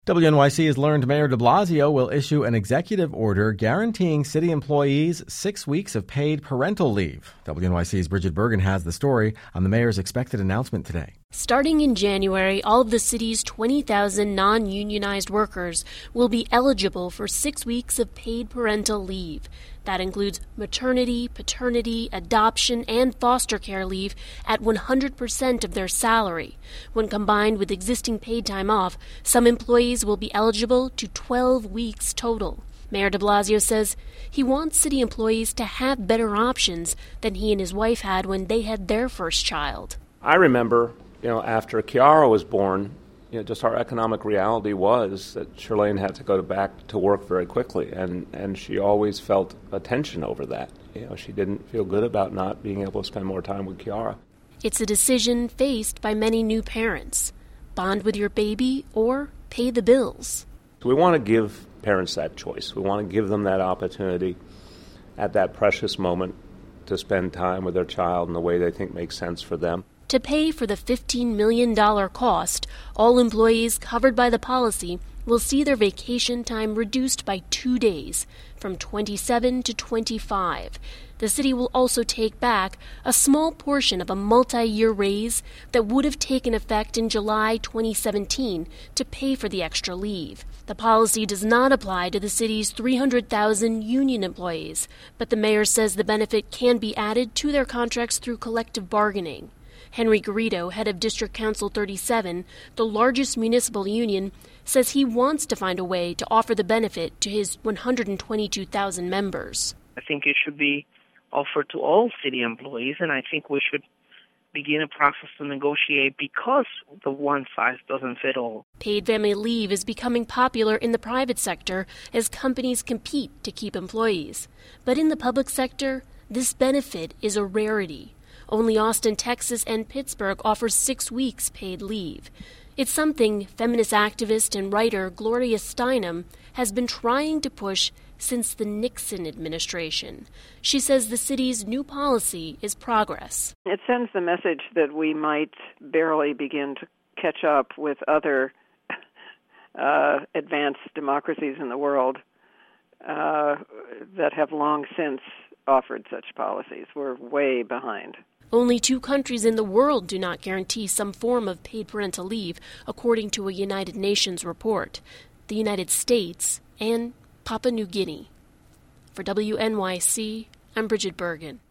WNYC has learned Mayor de Blasio will issue an executive order guaranteeing city employees 6 weeks of paid parental leave. WNYC's Bridget Bergen has the story on the mayor's expected announcement today. Starting in January, all of the city's 20,000 non-unionized workers will be eligible for 6 weeks of paid parental leave. That includes maternity, paternity, adoption, and foster care leave at 100% of their salary. When combined with existing paid time off, some employees will be eligible to 12 weeks total. Mayor de Blasio says he wants city employees to have better options than he and his wife had when they had their first child. I remember, after Kiara was born, just our economic reality was that Shirlane had to go back to work very quickly, and she always felt a tension over that. She didn't feel good about not being able to spend more time with Kiara. It's a decision faced by many new parents. Bond with your baby or pay the bills. We want to give parents that choice. We want to give them that opportunity at that precious moment to spend time with their child in the way they think makes sense for them. To pay for the $15 million cost, all employees covered by the policy will see their vacation time reduced by 2 days, from 27 to 25. The city will also take back a small portion of a multi-year raise that would have taken effect in July 2017 to pay for the extra leave. The policy does not apply to the city's 300,000 union employees, but the mayor says the benefit can be added to their contracts through collective bargaining. Henry Garrido, head of District Council 37, the largest municipal union, says he wants to find a way to offer the benefit to his 122,000 members. I think it should be offered to all city employees, and I think we should begin a process to negotiate because the one size doesn't fit all. Paid family leave is becoming popular in the private sector as companies compete to keep employees. But in the public sector, this benefit is a rarity. Only Austin, Texas, and Pittsburgh offer 6 weeks paid leave. It's something feminist activist and writer Gloria Steinem has been trying to push since the Nixon administration. She says the city's new policy is progress. It sends the message that we might barely begin to catch up with other advanced democracies in the world that have long since offered such policies. We're way behind. Only 2 countries in the world do not guarantee some form of paid parental leave, according to a United Nations report: the United States and Papua New Guinea. For WNYC, I'm Bridget Bergen.